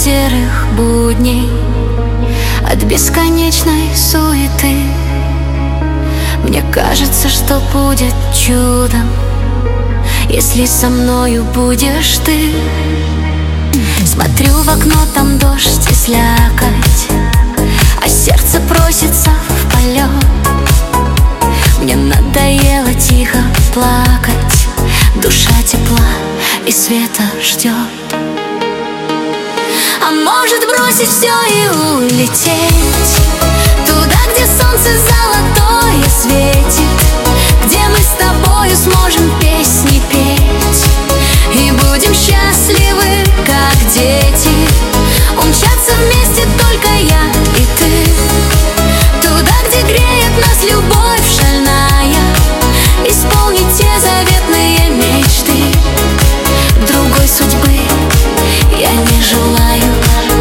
серых будней, от бесконечной суеты. Мне кажется, что будет чудом, если со мною будешь ты. Смотрю в окно, там дождь и слякоть, а сердце просится в полет. Мне надоело тихо плакать, душа тепла и света ждет. А может бросить все и улететь туда, где солнце золотое светит, где мы с тобою сможем песни петь и будем счастливы, как дети. Умчаться вместе только я и ты, туда, где греет нас любовь шальная, исполнить те заветные мечты. Другой судьбы я не желаю.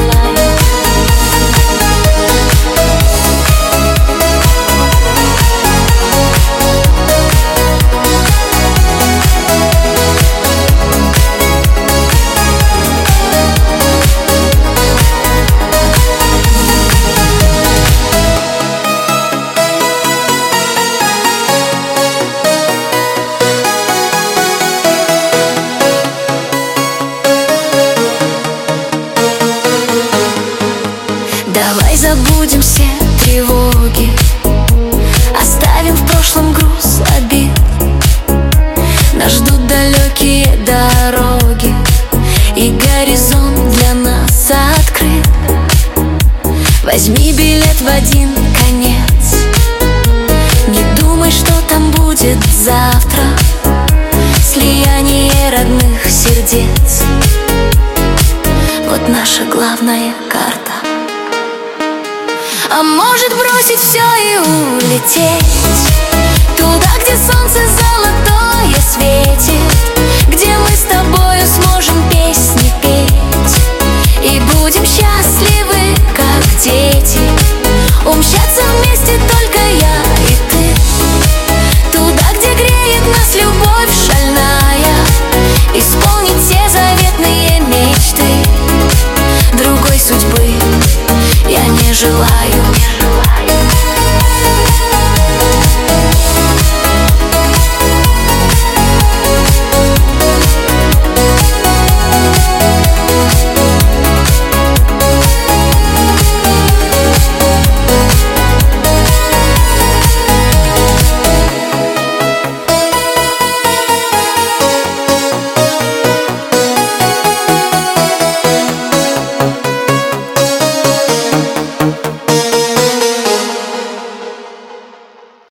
Давай забудем все тревоги, оставим в прошлом груз обид. Нас ждут далекие дороги, и горизонт для нас открыт. Возьми билет в один конец, не думай, что там будет завтра. Слияние родных сердец, вот наша главная карта. А может бросить все и улететь туда, где солнце золотое светит, где мы с тобою сможем петь